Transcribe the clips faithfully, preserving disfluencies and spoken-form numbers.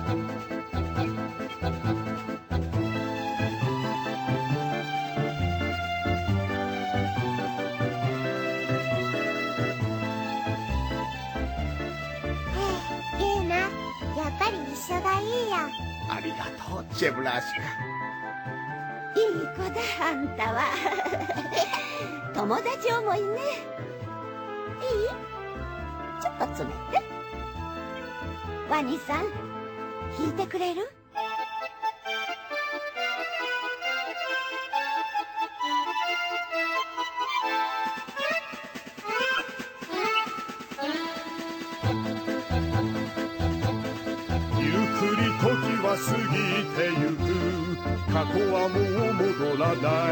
いいな。やっぱり一緒がいいよ。 ありがとうジェブラーシいい子だあんたは友達思いね。いい？ちょっと詰めて。ワニさん弾いてくれる？ ゆっくり時は過ぎてゆく。過去はもう戻らない。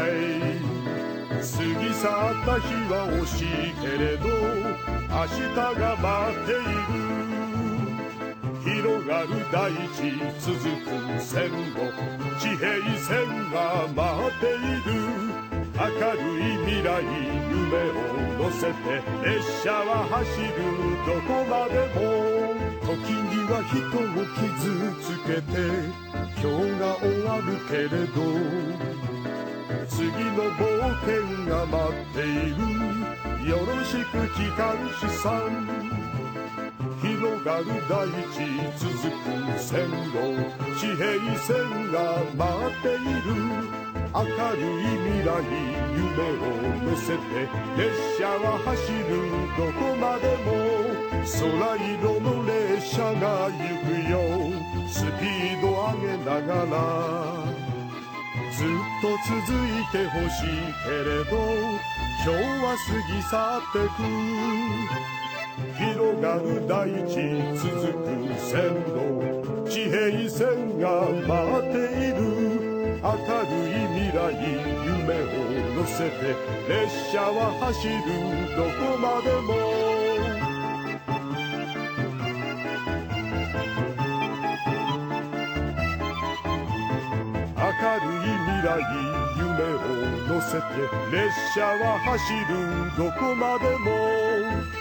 過ぎ去った日は惜しいけれど明日が待っている。広がる大地続く線路、地平線が待っている。明るい未来夢を乗せて列車は走るどこまでも。時には人を傷つけて今日が終わるけれど次の冒険が待っている。よろしく機関士さん。広がる大地続く線路、地平線が待っている。明るい未来夢を乗せて列車は走るどこまでも。空色の列車が行くよスピード上げながら。ずっと続いてほしいけれど今日は過ぎ去ってく。広がる大地続く線路、地平線が待っている。明るい未来夢を乗せて列車は走るどこまでも。明るい未来夢を乗せて列車は走るどこまでも。